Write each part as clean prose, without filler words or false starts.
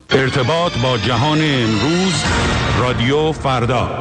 ارتباط با جهان امروز، رادیو فردا.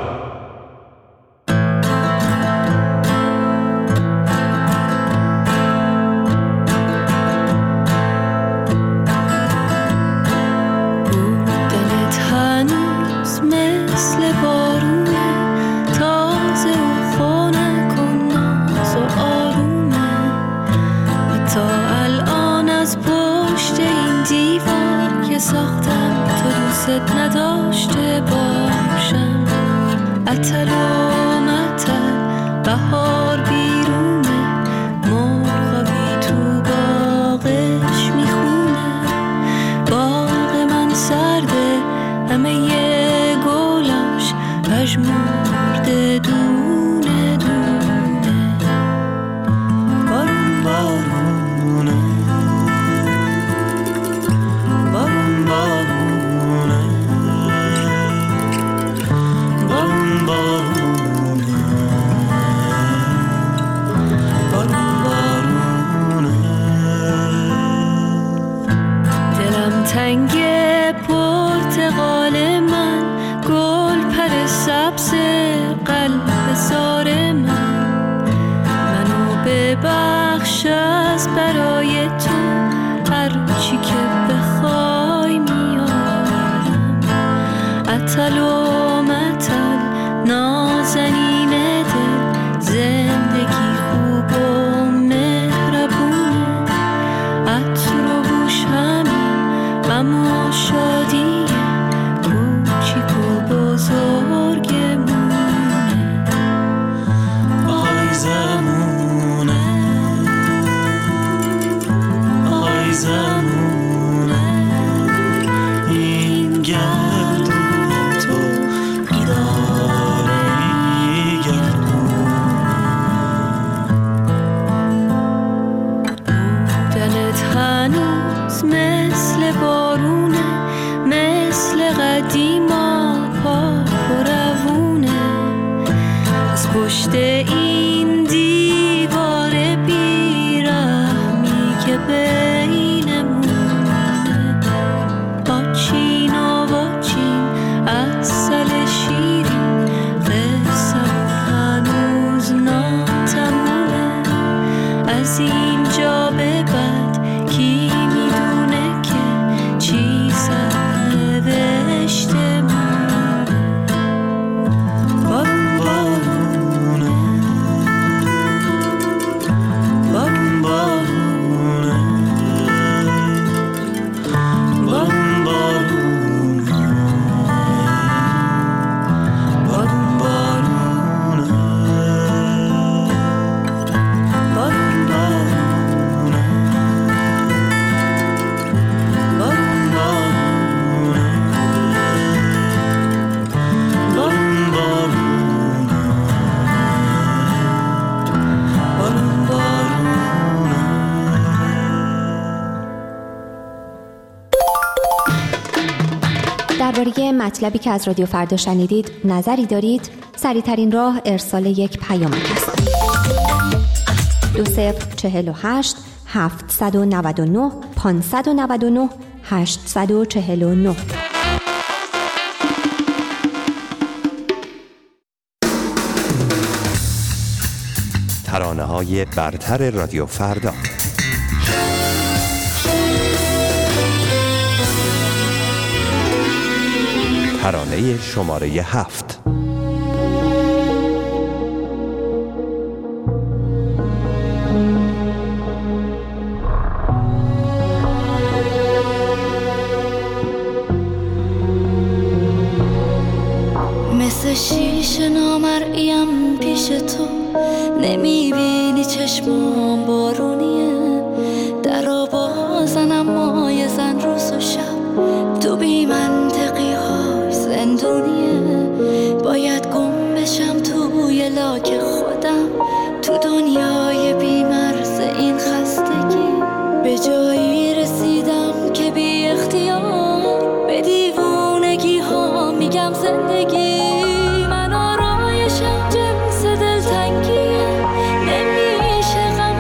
نداشته باشم عطل و مطل بهار بیرونه مرغابی تو باغش میخونه باغ من سرده همه ی گلاش پژمرده دونه دونه بارون بارونه بارون بارونه تنگ پرتقال من گل پر سبز قلب زار منو ببخش از برای تو هر چی که بخوای میارم عطل و مطل نازنین دل زندگی خوب و مهربونه عطر و بوش اما شادی کوچیک و بزرگمونه آی زمونه آی زمونه این گردون تو بیداره ای گردونه بودنت هنوز مثل بارونه مثل قدیما پاک و روونه از پشت این دیوار بیرحمی که بینمونه آچین و واچین عسل شیرین قصه‌مون هنوز ناتمومه از اینجا به بعد کی میدونه که چی سرنوشته مونه بارون بارونه بارون بارونه بارون بارونه بارون بارونه بارون بارونه درباره مطلبی که از رادیو فردا شنیدید نظری دارید؟ سریع‌ترین راه ارسال یک پیامک است. 2048 799 599 849. ترانه‌های برتر رادیو فردا. ترانه شماره 7. مثل شیشه نامرئیم پیش تو نمیبینی چشمام بارونیه درا بازنم مای زن روز و شب تو بی منطقی های زندونیه باید گم بشم توی لاک خودم تو دنیای بی مرز این خستگی به جایی رسیدم که بی اختیار به دیوونگی ها میگم زندگی من آرایشم جنس دلتنگیه نمیشه غم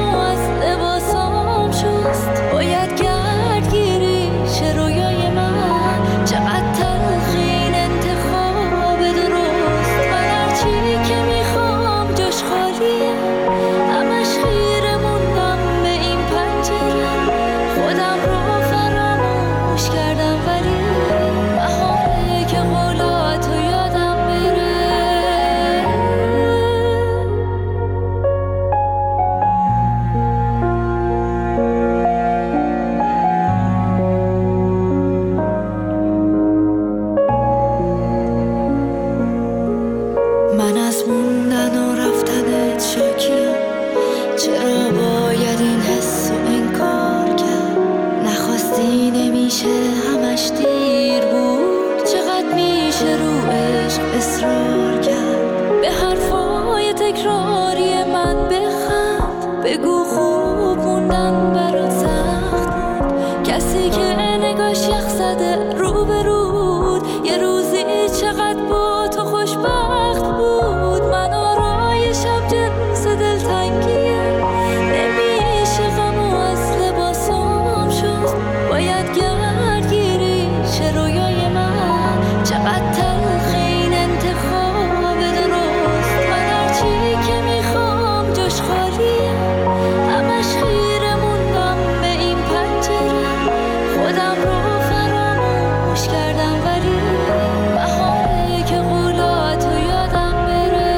میشه همش دیر بود، چقدر میشه رو عشق اصرار کرد. به حرفای تکراری من بخند، بگو خوب موندن برات سخت بود. کسی که نگاش یخ زده رو به رود، یه روزی چقدر با تو خوشبخت بود. من آرایشم جنس دلتنگیه، نمیشه غمو از لباسام شد. باید گردگیری چه رویای من، چقدر تلخ این انتخاب درست. من هرچی که میخوام جاش خالیه، همش خیره موندم به این پنجره. خودم رو فراموش کردم ولی بهاره که قولاتو یادم بره.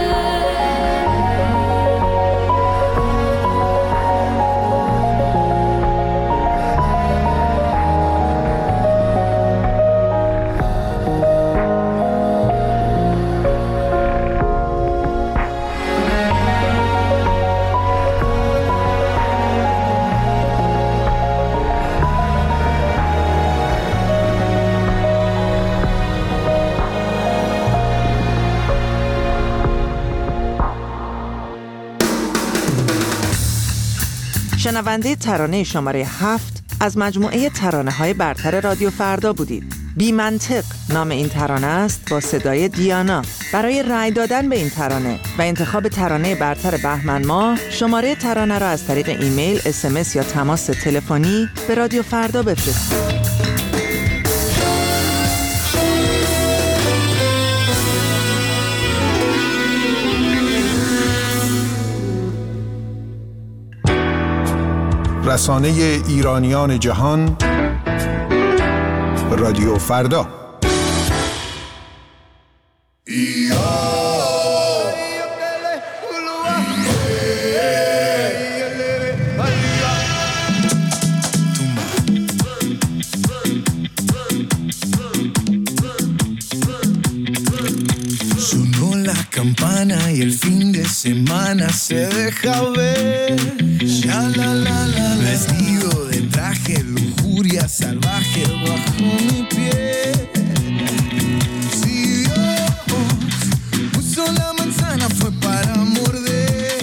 شنونده ترانه شماره 7 از مجموعه ترانه‌های برتر رادیو فردا بودید. بی منطق نام این ترانه است با صدای دیانا. برای رأی دادن به این ترانه و انتخاب ترانه برتر بهمن ماه، شماره ترانه را از طریق ایمیل، SMS یا تماس تلفنی به رادیو فردا بفرستید. رسانه ایرانیان جهان، رادیو فردا. Sonó la campana y el fin de semana se deja ver. Ya la la la, vestido de traje, lujuria salvaje bajo mi piel. Si Dios puso la manzana fue para morder.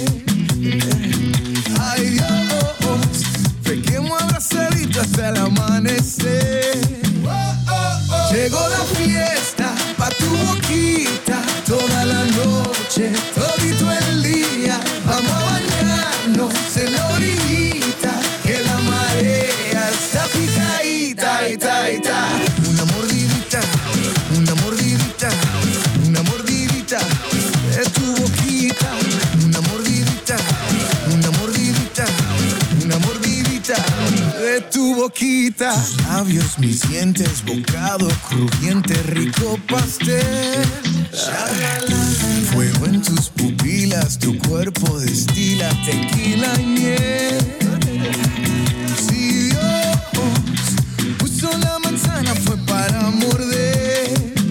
Ay Dios, pequemos abrazadito hasta el amanecer. Llegó la fiesta pa' tu boquita, toda la noche, todito el día. Vamos a bañarnos en la orillita, que la marea está picadita, ita, ita. Una mordidita, una mordidita, una mordidita de tu boquita. Una mordidita, una mordidita, una mordidita de tu boquita. Tus labios, mis dientes, bocado crujiente, rico pastel. Fuego en tus pupilas, tu cuerpo destila tequila y miel. Si Dios puso la manzana fue para morder.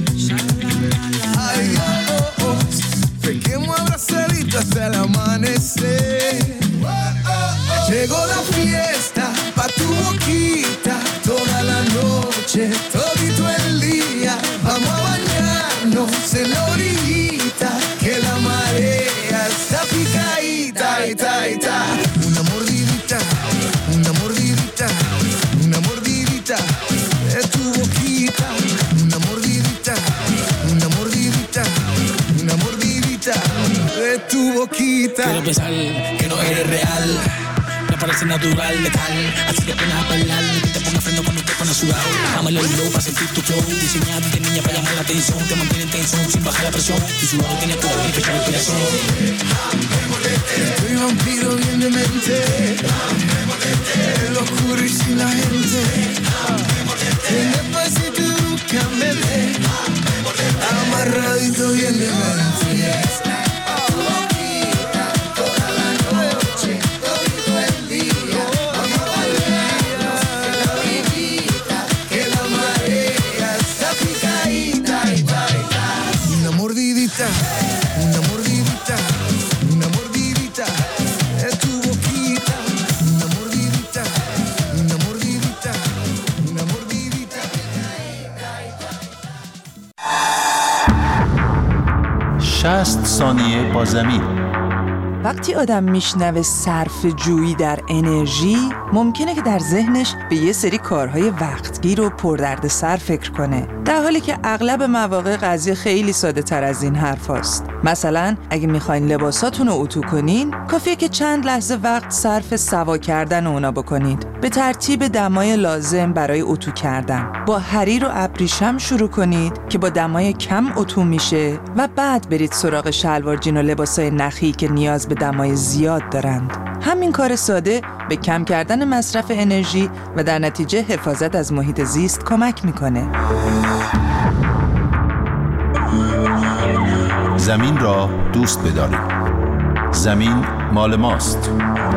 Ay Dios, pequemos abrazadito hasta el amanecer. Llegó la fiesta pa' tu boquita, toda la noche, todito el día. Vamos a bañarnos en la orillita, que la marea está picadita, ita, ita. Una mordidita, una mordidita, una mordidita de tu boquita. Una mordidita, una mordidita, una mordidita de tu boquita. Quiero pensar que no eres real, me parece natural, letal. Así que apenas a bailar, te pongas freno cuando te pones sudado. Dámelo el low para sentir tu flow. Diseñado de niña para llamar la atención, te mantiene en tensión sin bajar la presión. Tu sudor tiene tu y fecha de inspiración. Estoy vampiro bien de mente, el oscuro y sin la gente. En despacito búscame, amarradito bien de mente. Una mordidita, una mordidita de tu boquita. Una mordidita, una mordidita, una 60 ثانیه با زمین. وقتی آدم میشنوه صرف جویی در انرژی، ممکنه که در ذهنش به یه سری کارهای وقتگیر و پردردسر فکر کنه، در حالی که اغلب مواقع قضیه خیلی ساده تر از این حرف هست. مثلا اگه میخواین لباساتون رو اتو کنین، کافیه که چند لحظه وقت صرف سوا کردن اونا بکنید، به ترتیب دمای لازم برای اتو کردن. با حریر و ابریشم شروع کنید که با دمای کم اتو میشه و بعد برید سراغ شلوار جین و لباسای نخی که نیاز به دمای زیاد دارند. همین کار ساده به کم کردن مصرف انرژی و در نتیجه حفاظت از محیط زیست کمک میکنه. زمین را دوست بدارید. زمین مال ماست.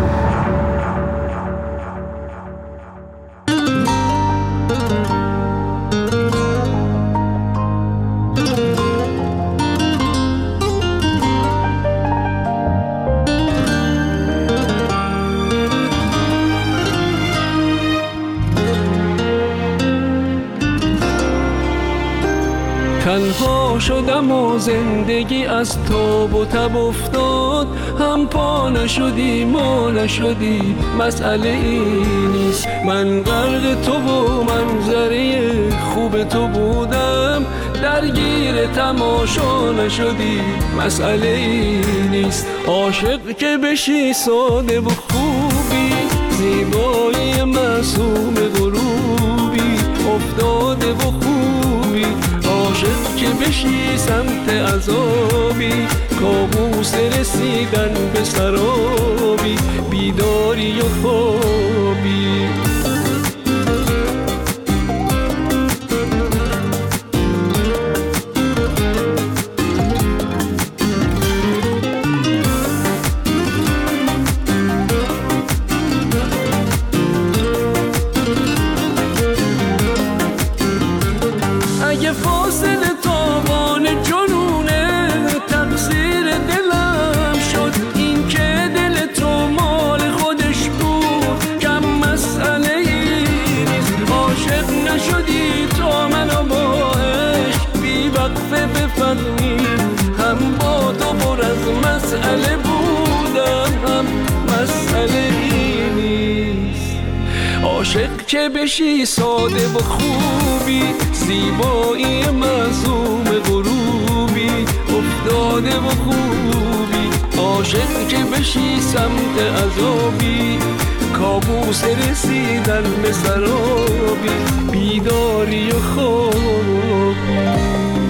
تنها شدم و زندگی از تاب و تب افتاد، هم پا نشدی ما نشدی، مسئله این نیست. من غرق تو و منظره خوب تو بودم، درگیر تماشا نشدی، مسئله این نیست. عاشق که بشی ساده و خوبی، زیبایی معصوم غروبی، افتاده و خوبی. عاشق که بشی سمت عذابی، کابوس رسیدن به سرابی، بیداری و خوابی. اگه فاصله تاوان جنونه، تقصیر دلم شد این که دل تو مال خودش بود، کم مسئله ای نیست. عاشق نشدی تا منو با عشق بی وقفه بفهمی، هم با تو پر از مسئله بودم، هم مسئله ای نیست. عاشق که بشی ساده و خوبی، زیبایی معصوم غروبی، افتاده و خوبی. عاشق که بشی سمت عذابی، کابوس رسیدن به سرابی، بیداری و خوابی.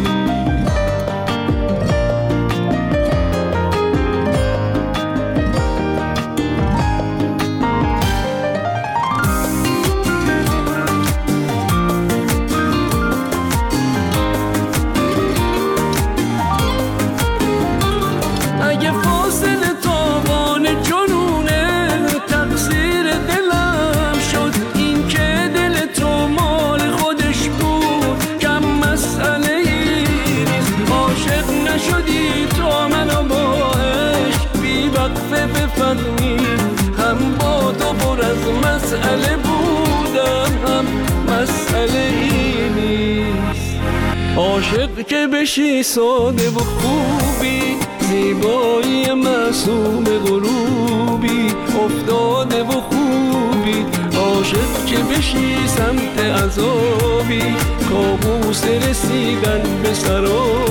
اگه فاصله تاوان جنونه، تقصیر دلم شد این که دل تو مال خودش بود، کم مسئله ای نیست. عاشق نشدی تا منو با عشق بی وقفه بفهمی، هم با تو پر از مسئله بودم، هم مسئله ای نیست. عاشق که بشی ساده و خوبی، زیبایی معصوم غروبی، افتاده و خوبی. عاشق که بشی سمت عذابی، کابوس رسیدن به سرابی.